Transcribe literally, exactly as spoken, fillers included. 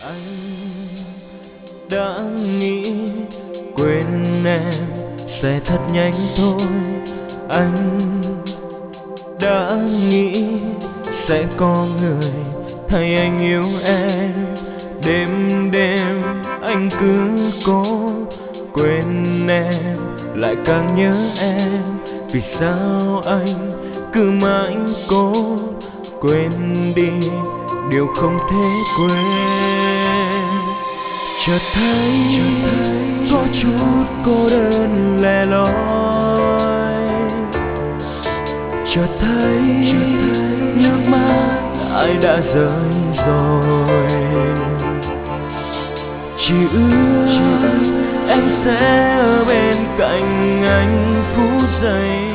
Anh đã nghĩ quên em sẽ thật nhanh thôi. Anh đã nghĩ sẽ có người thay anh yêu em. Đêm đêm anh cứ cố quên em, lại càng nhớ em. Vì sao anh cứ mãi cố quên đi điều không thể quên. Chợt thấy có chút cô đơn lẻ loi. Chợt thấy nước mắt ai đã rơi rồi. Chỉ ước em sẽ ở bên cạnh anh phút giây